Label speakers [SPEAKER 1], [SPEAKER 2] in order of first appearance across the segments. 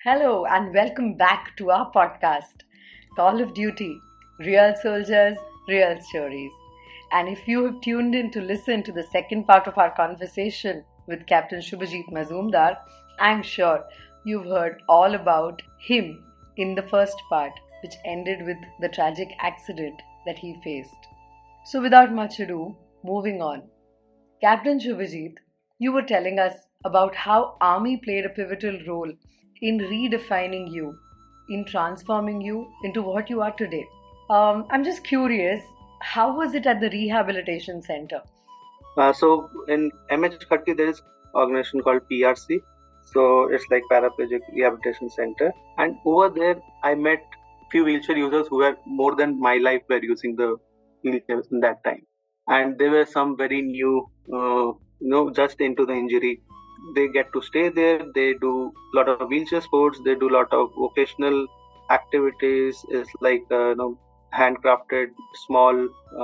[SPEAKER 1] Hello and welcome back to our podcast, Call of Duty Real Soldiers, Real Stories. And if you have tuned in to listen to the second part of our conversation with Captain Shubhajit Mazumdar, I'm sure you've heard all about him in the first part, which ended with the tragic accident that he faced. So, without much ado, moving on. Captain Shubhajit, you were telling us about how Army played a pivotal role in redefining you, in transforming you into what you are today. I'm just curious, how was it at the rehabilitation center?
[SPEAKER 2] So in MH30 there is organization called PRC. So it's like Paraplegic Rehabilitation Center. And over there I met few wheelchair users who were more than my life were using the wheelchairs in that time. And there were some very new, just into the injury. They get to stay there. They do a lot of wheelchair sports. They do a lot of vocational activities. It's like handcrafted small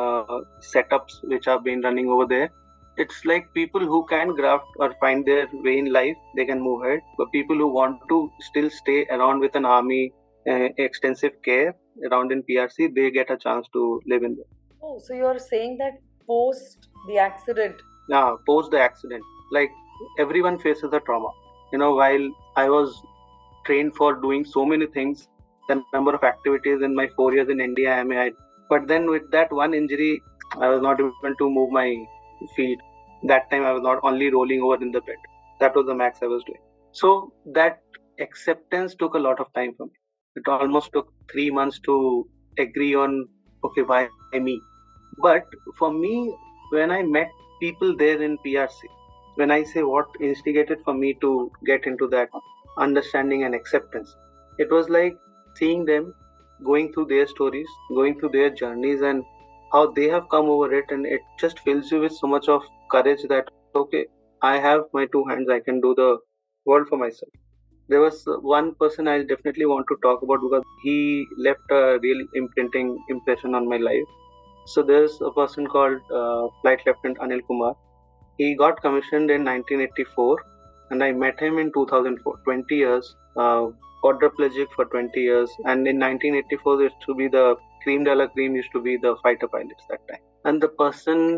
[SPEAKER 2] setups which have been running over there. It's like people who can graft or find their way in life, they can move ahead. But people who want to still stay around with an army extensive care around in PRC, they get a chance to live in there.
[SPEAKER 1] Oh, so you're saying that post the accident?
[SPEAKER 2] Yeah, post the accident, like everyone faces a trauma. While I was trained for doing so many things, the number of activities in my 4 years in NDIMA, but then with that one injury, I was not able to move my feet. That time I was not only rolling over in the bed. That was the max I was doing. So that acceptance took a lot of time for me. It almost took 3 months to agree on, okay, why me? But for me, when I met people there in PRC, when I say what instigated for me to get into that understanding and acceptance, it was like seeing them going through their stories, going through their journeys, and how they have come over it, and it just fills you with so much of courage that, okay, I have my two hands, I can do the world for myself. There was one person I definitely want to talk about because he left a real imprinting impression on my life. So there's a person called Flight Lieutenant Anil Kumar. He got commissioned in 1984 and I met him in 2004, 20 years, quadriplegic for 20 years. And in 1984, used to be the cream de la cream, used to be the fighter pilots that time. And the person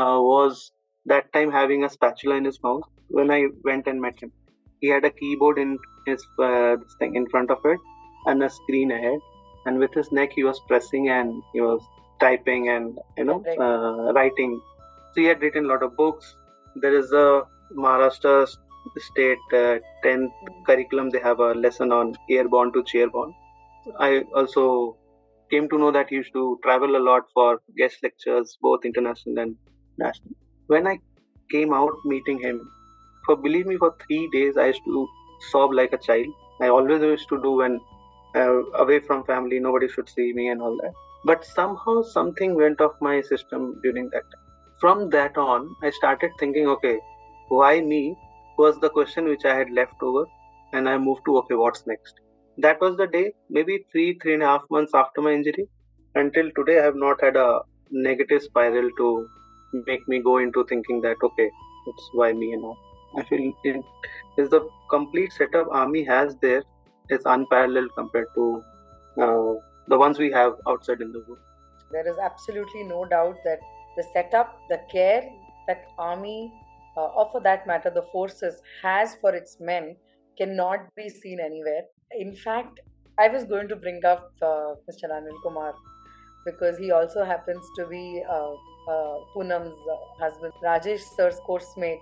[SPEAKER 2] was that time having a spatula in his mouth when I went and met him. He had a keyboard in his thing in front of it and a screen ahead. And with his neck, he was pressing and he was typing and writing. So he had written a lot of books. There is a Maharashtra state 10th curriculum. They have a lesson on airborne to chairborne. I also came to know that he used to travel a lot for guest lectures, both international and national. When I came out meeting him, believe me, for 3 days I used to sob like a child. I always used to do when away from family, nobody should see me and all that. But somehow something went off my system during that time. From that on, I started thinking, okay, why me was the question which I had left over, and I moved to, okay, what's next? That was the day, maybe 3.5 months after my injury. Until today, I have not had a negative spiral to make me go into thinking that, okay, it's why me and all. I feel it is the complete setup Army has there is unparalleled compared to the ones we have outside in the world.
[SPEAKER 1] There is absolutely no doubt that the setup, the care that Army, or for that matter, the forces has for its men cannot be seen anywhere. In fact, I was going to bring up Mr. Anil Kumar because he also happens to be Poonam's husband, Rajesh sir's course mate.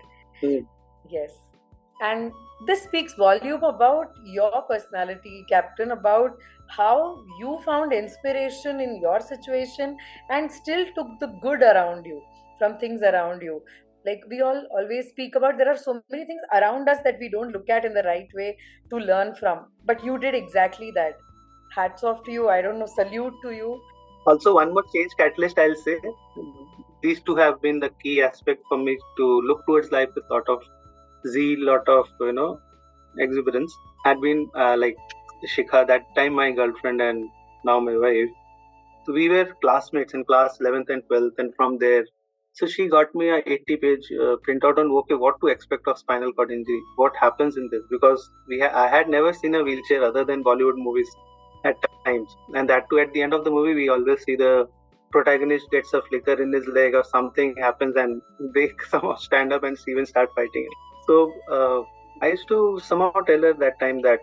[SPEAKER 1] Yes. And this speaks volume about your personality, Captain, about how you found inspiration in your situation and still took the good around you from things around you. Like we all always speak about, there are so many things around us that we don't look at in the right way to learn from. But you did exactly that. Hats off to you. I don't know, salute to you.
[SPEAKER 2] Also, one more change catalyst, I'll say. These two have been the key aspect for me to look towards life with a lot of zeal, lot of exuberance. Had been like Shikha, that time my girlfriend and now my wife. So we were classmates in class 11th and 12th, and from there So she got me a 80-page printout on okay, what to expect of spinal cord injury, what happens in this, because I had never seen a wheelchair other than Bollywood movies at times, and that too at the end of the movie we always see the protagonist gets a flicker in his leg or something happens and they somehow stand up and even start fighting. So I used to somehow tell her that time that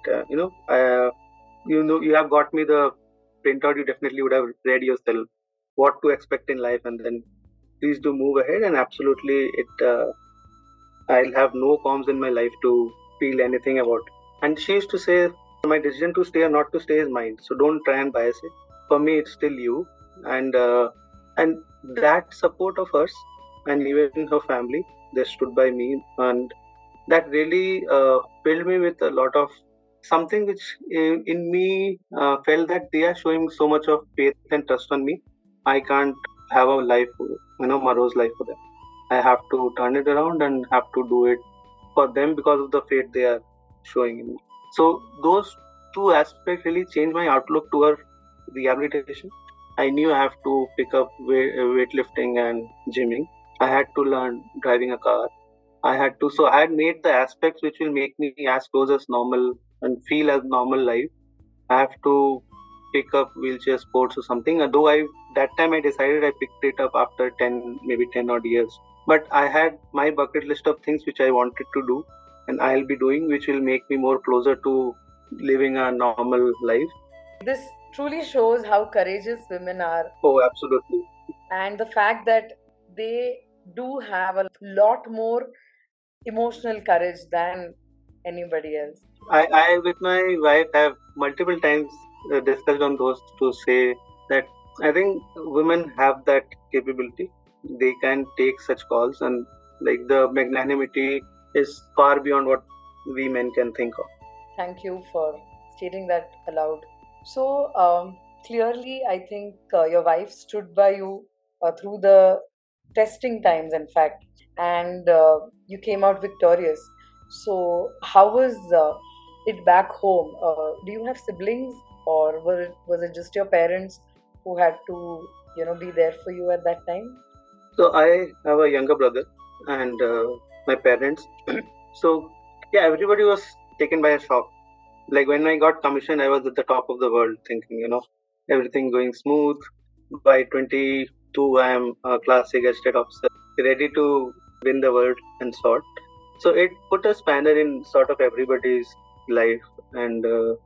[SPEAKER 2] you have got me the printout, you definitely would have read yourself what to expect in life, and then please do move ahead, and absolutely I'll have no qualms in my life to feel anything about it. And she used to say my decision to stay or not to stay is mine, so don't try and bias it. For me it's still you. And that support of hers, and even her family, they stood by me, and that really filled me with a lot of something which in me felt that they are showing so much of faith and trust on me. I can't have a life, Maro's life for them. I have to turn it around and have to do it for them because of the faith they are showing in me. So those two aspects really changed my outlook toward rehabilitation. I knew I have to pick up weightlifting and gymming. I had to learn driving a car. I had made the aspects which will make me as close as normal and feel as normal life. I have to pick up wheelchair sports or something. Though that time I decided I picked it up after 10 odd years. But I had my bucket list of things which I wanted to do, and I'll be doing, which will make me more closer to living a normal life.
[SPEAKER 1] This truly shows how courageous women are.
[SPEAKER 2] Oh, absolutely.
[SPEAKER 1] And the fact that they do have a lot more emotional courage than anybody else.
[SPEAKER 2] I with my wife have multiple times discussed on those to say that I think women have that capability. They can take such calls, and like the magnanimity is far beyond what we men can think of.
[SPEAKER 1] Thank you for stating that aloud. So clearly, I think your wife stood by you through the testing times, in fact, and you came out victorious. So how was it back home? Do you have siblings, or was it just your parents who had to be there for you at that time?
[SPEAKER 2] So I have a younger brother and my parents. So yeah, everybody was taken by a shock. Like when I got commissioned, I was at the top of the world, thinking everything going smooth. By 22, I am a class A state officer, ready to win the world and sort. So it put a spanner in sort of everybody's life, and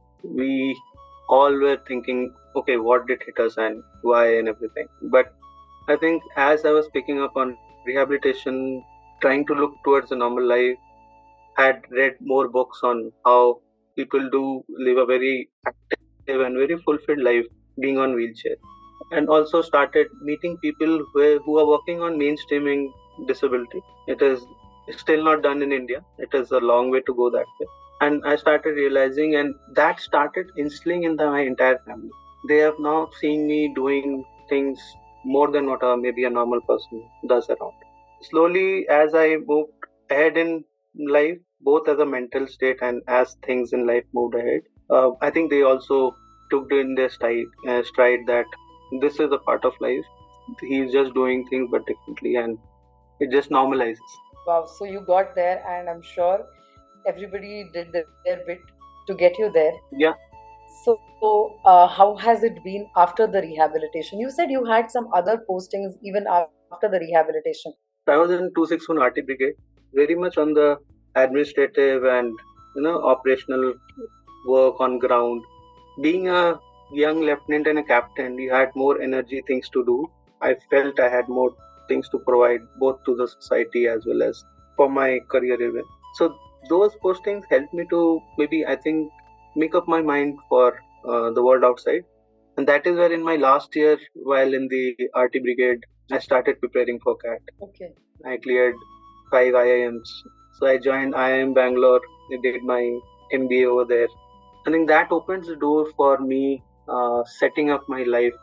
[SPEAKER 2] we all were thinking, okay, what did hit us and why and everything. But I think as I was picking up on rehabilitation, trying to look towards a normal life, had read more books on how people do live a very active and very fulfilled life being on wheelchair, and also started meeting people who are working on mainstreaming disability. It is still not done in India. It is a long way to go that way. And I started realizing, and that started instilling in my entire family. They have now seen me doing things more than what maybe a normal person does around. Slowly, as I moved ahead in life, both as a mental state and as things in life moved ahead, I think they also took in their stride that this is a part of life. He's just doing things but differently, and it just normalizes. Wow,
[SPEAKER 1] so you got there, and I'm sure everybody did their bit to get you there.
[SPEAKER 2] Yeah.
[SPEAKER 1] So how has it been after the rehabilitation? You said you had some other postings even after the rehabilitation.
[SPEAKER 2] I was in 261 RT Brigade, very much on the administrative and operational work on ground. Being a young lieutenant and a captain, you had more energy, things to do. I felt I had more things to provide both to the society as well as for my career even. So those postings helped me to maybe, I think, make up my mind for the world outside. And that is where in my last year while in the RT Brigade, I started preparing for CAT.
[SPEAKER 1] Okay.
[SPEAKER 2] I cleared 5 IIMs. So I joined IIM Bangalore. I did my MBA over there. I think that opens the door for me setting up my life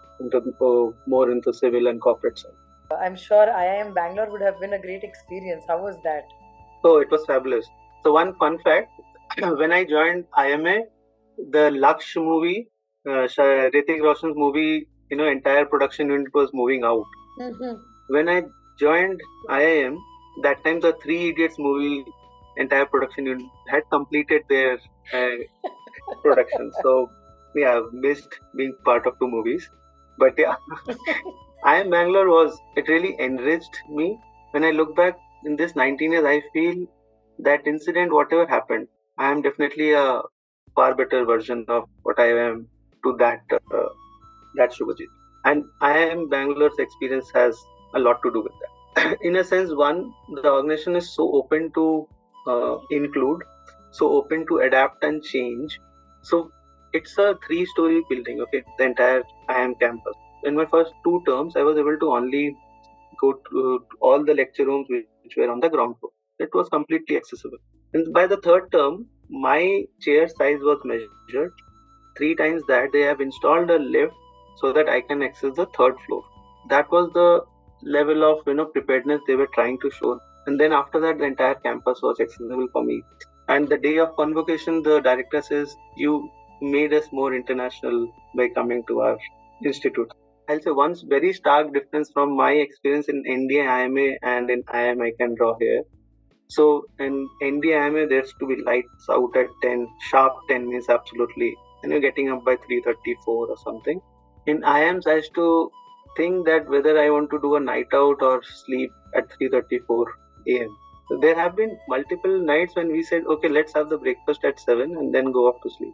[SPEAKER 2] more into civil and corporate side.
[SPEAKER 1] I'm sure IIM Bangalore would have been a great experience. How was that?
[SPEAKER 2] Oh, it was fabulous. So one fun fact, when I joined IMA, the Laksh movie, Hrithik Roshan's movie, entire production unit was moving out.
[SPEAKER 1] Mm-hmm.
[SPEAKER 2] When I joined IIM, that time the Three Idiots movie entire production unit had completed their production. So yeah, missed being part of two movies. But yeah, IIM Bangalore it really enriched me. When I look back in this 19 years, I feel that incident, whatever happened, I am definitely a far better version of what I am to that Shubhajit. And IIM Bangalore's experience has a lot to do with that. In a sense, one, the organization is so open to include, so open to adapt and change. So it's a 3-story building, okay, the entire IIM campus. In my first 2 terms, I was able to only go to all the lecture rooms which were on the ground floor. It was completely accessible. And by the 3rd term, my chair size was measured. 3 times that they have installed a lift so that I can access the 3rd floor. That was the level of preparedness they were trying to show. And then after that, the entire campus was accessible for me. And the day of convocation, the director says, "You made us more international by coming to our institute." I'll say one very stark difference from my experience in NDA IMA and in IIM I can draw here. So in NDA IMA, there's to be lights out at 10, sharp 10 means absolutely, and you're getting up by 3:34 or something. In IIMs, I used to think that whether I want to do a night out or sleep at 3:34 a.m. So there have been multiple nights when we said, okay, let's have the breakfast at 7 and then go off to sleep.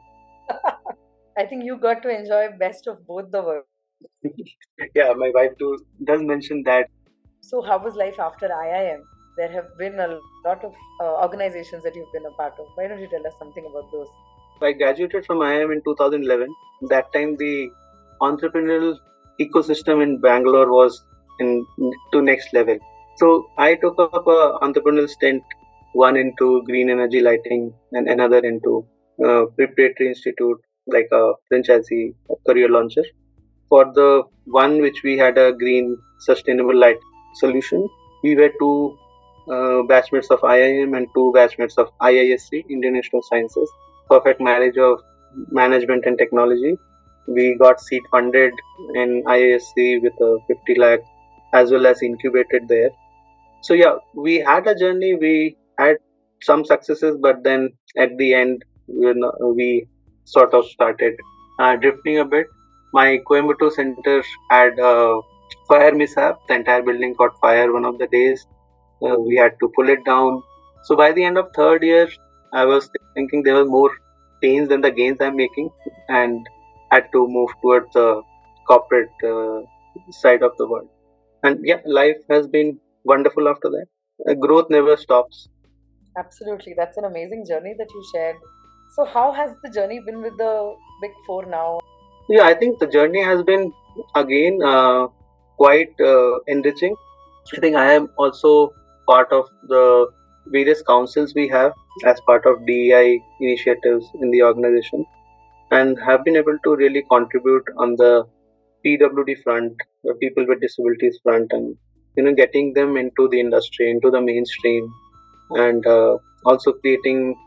[SPEAKER 1] I think you got to enjoy best of both the worlds.
[SPEAKER 2] Yeah, my wife does mention that.
[SPEAKER 1] So how was life after IIM? There have been a lot of organizations that you've been a part of. Why don't you tell us something about those?
[SPEAKER 2] I graduated from IIM in 2011. That time the entrepreneurial ecosystem in Bangalore was to next level. So I took up a entrepreneurial stint, one into green energy lighting and another into preparatory institute, like a franchisee, a career launcher. For the one which we had a green sustainable light solution, we were 2 batchmates of IIM and 2 batchmates of IISc, Indian Institute of Sciences. Perfect marriage of management and technology. We got seed funded in IISc with a 50 lakh as well as incubated there. So yeah, we had a journey, we had some successes, but then at the end, we sort of started drifting a bit. My Coimbatore center had a fire mishap. The entire building caught fire one of the days. We had to pull it down. So by the end of 3rd year, I was thinking there was more pains than the gains I'm making, and had to move towards the corporate side of the world. And yeah, life has been wonderful after that. Growth never stops.
[SPEAKER 1] Absolutely. That's an amazing journey that you shared. So how has the journey been with the Big Four now?
[SPEAKER 2] Yeah, I think the journey has been again quite enriching. I think I am also part of the various councils we have as part of DEI initiatives in the organization, and have been able to really contribute on the PWD front, the people with disabilities front, and getting them into the industry, into the mainstream, and also creating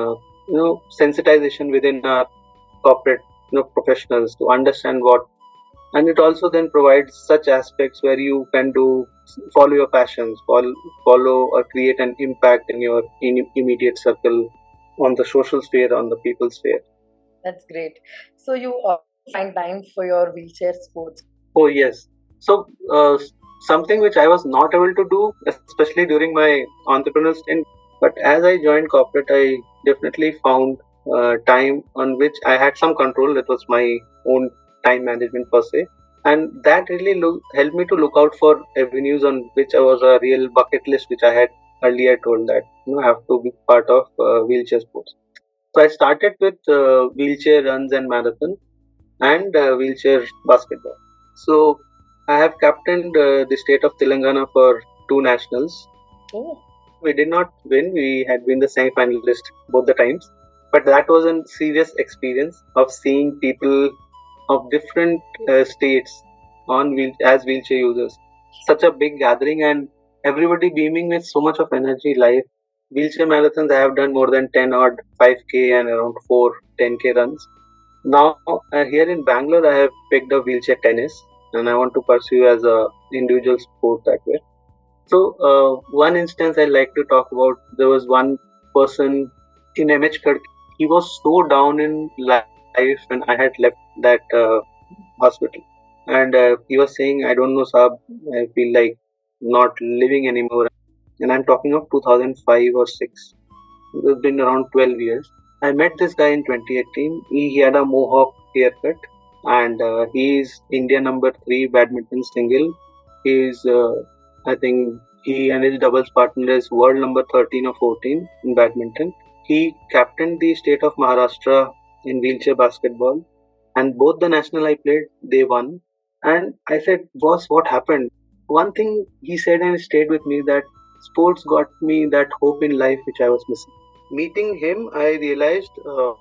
[SPEAKER 2] sensitization within our corporate professionals to understand what. And it also then provides such aspects where you can follow your passions, follow or create an impact in your immediate circle, on the social sphere, on the people's sphere.
[SPEAKER 1] That's great. So you find time for your wheelchair sports?
[SPEAKER 2] Oh yes. So something which I was not able to do, especially during my entrepreneurial stint, but as I joined corporate, I definitely found time on which I had some control. That was my own time management per se, and that really helped me to look out for avenues on which I was a real bucket list, which I had earlier told that I have to be part of wheelchair sports. So I started with wheelchair runs and marathon, and wheelchair basketball. So I have captained the state of Telangana for 2 nationals.
[SPEAKER 1] Oh.
[SPEAKER 2] We did not win. We had been the semi-finalist both the times, but that was a serious experience of seeing people of different states as wheelchair users. Such a big gathering and everybody beaming with so much of energy. Life wheelchair marathons, I have done more than 10 odd 5k and around 4 10k runs. Now here in Bangalore, I have picked up wheelchair tennis, and I want to pursue as a individual sport that way. So, one instance I like to talk about, there was one person in MH Khadke. He was so down in life when I had left that hospital. And he was saying, I don't know, Saab, I feel like not living anymore. And I'm talking of 2005 or 6. It's been around 12 years. I met this guy in 2018. He had a mohawk haircut, and he is India number 3 badminton single. He is, I think, he and his doubles partner is world number 13 or 14 in badminton. He captained the state of Maharashtra in wheelchair basketball, and both the national I played, they won. And I said, boss, what happened? One thing he said and it stayed with me, that sports got me that hope in life which I was missing. Meeting him, I realized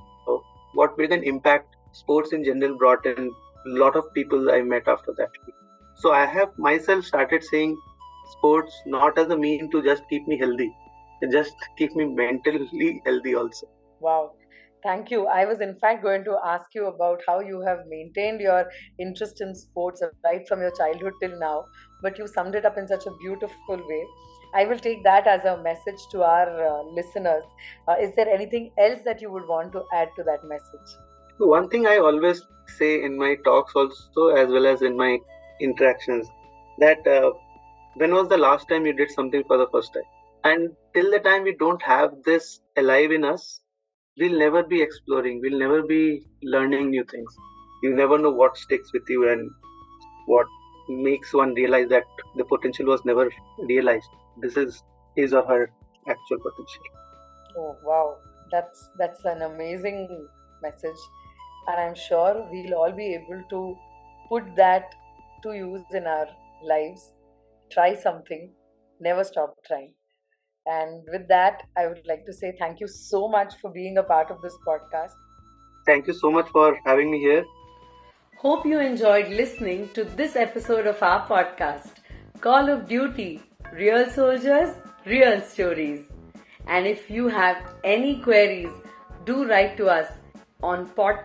[SPEAKER 2] what big an impact sports in general brought in a lot of people I met after that. So I have myself started saying sports not as a mean to just keep me healthy, just keep me mentally healthy also.
[SPEAKER 1] Wow. Thank you. I was in fact going to ask you about how you have maintained your interest in sports right from your childhood till now, but you summed it up in such a beautiful way. I will take that as a message to our listeners. Is there anything else that you would want to add to that message?
[SPEAKER 2] One thing I always say in my talks also, as well as in my interactions, that when was the last time you did something for the first time? And till the time we don't have this alive in us, we'll never be exploring, we'll never be learning new things. You never know what sticks with you and what makes one realize that the potential was never realized. This is his or her actual potential.
[SPEAKER 1] Oh wow, that's an amazing message, and I'm sure we'll all be able to put that to use in our lives. Try something, never stop trying. And with that, I would like to say thank you so much for being a part of this podcast.
[SPEAKER 2] Thank you so much for having me here.
[SPEAKER 1] Hope you enjoyed listening to this episode of our podcast, Call of Duty Real Soldiers, Real Stories. And if you have any queries, do write to us on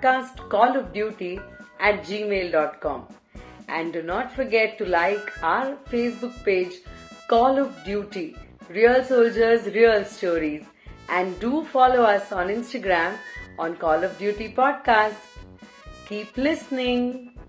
[SPEAKER 1] podcastcallofduty@gmail.com. And do not forget to like our Facebook page, Call of Duty Real Soldiers, Real Stories. And do follow us on Instagram on Call of Duty Podcast. Keep listening.